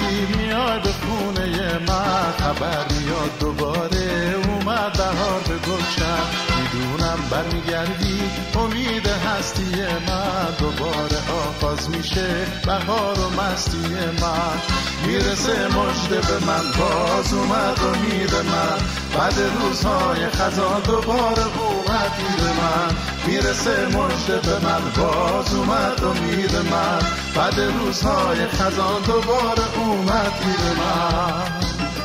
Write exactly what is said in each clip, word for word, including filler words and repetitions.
میای به خونه من، خبر میاد دوباره اومد بهار به گلشن. میدونم برمیگردی امید هستی من، دوباره آغاز میشه بهار و مستی من. میرسه مژده به من، باز اومد امید من، بعد روزهای خزان دوباره اومد دیر من. میرسه مژده به من، باز اومد امید من، بعد روزهای خزان دوباره اومد دیر من.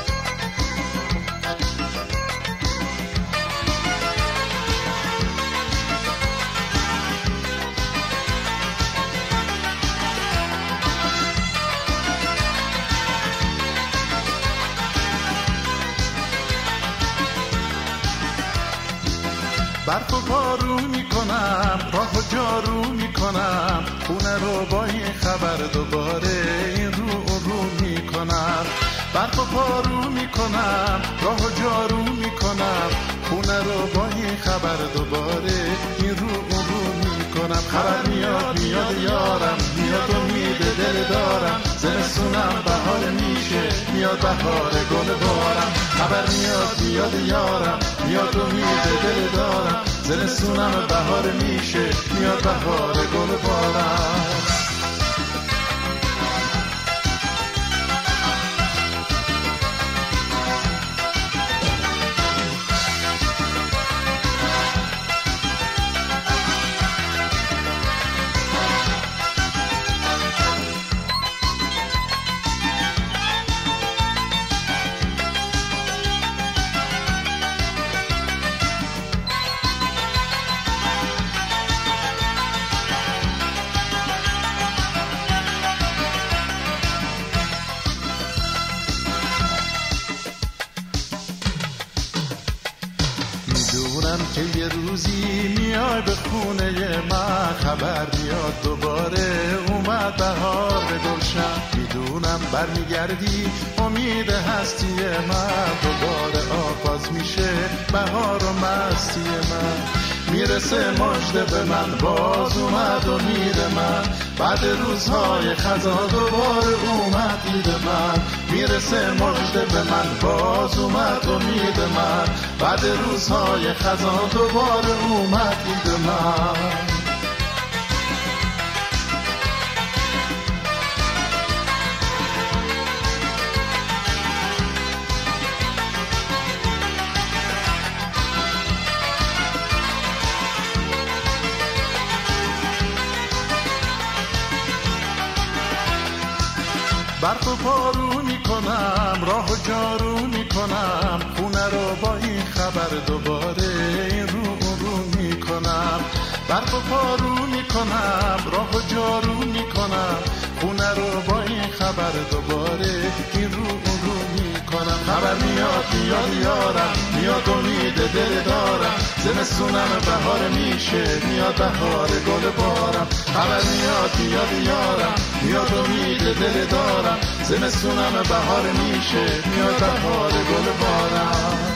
برف و بارون میکنم، راه و جارو میکنم، خونه رو با این خبر دوباره این رو اون رو میکنم. برف و بارون میکنم، راه و جارو میکنم، خونه رو با این خبر دوباره این رو اون رو میکنم. خبر میاد میاد یارم، میاد امید دل دارم، زمستونم بهار میشه، میاد بهار گل بارم. خبر میاد میاد یارم، میاد امید دل دارم، زمستونم بهار میشه، میاد بهار گل بارم. میدونم که یه روزی میای به خونه من، خبر میاد دوباره اومد بهار به گلشن. میدونم برمیگردی امید هستی من، دوباره آغاز میشه بهار و مستی من. میرسه مژده به من، باز اومد امید من، بعد روزهای خزان دوباره اومد دید من. میرسه مژده به من، باز اومد امید من، بعد روزهای خزان دوباره اومد دید من. برف و بارون میکنم، راه و جارو میکنم، خونه رو با این خبر دوباره این رو اون رو میکنم. برف و بارون میکنم، راه و جارو میکنم، خونه رو با این خبر دوباره این رو اون رو میکنم. خبر میاد میاد یارم، میاد امید دل دارم، زمستونم بهار میشه، میاد بهار گل بارم. خبر میاد میاد یارم، میاد امید دل دارم، زمستونم بهار میشه، میاد بهار گل بارم.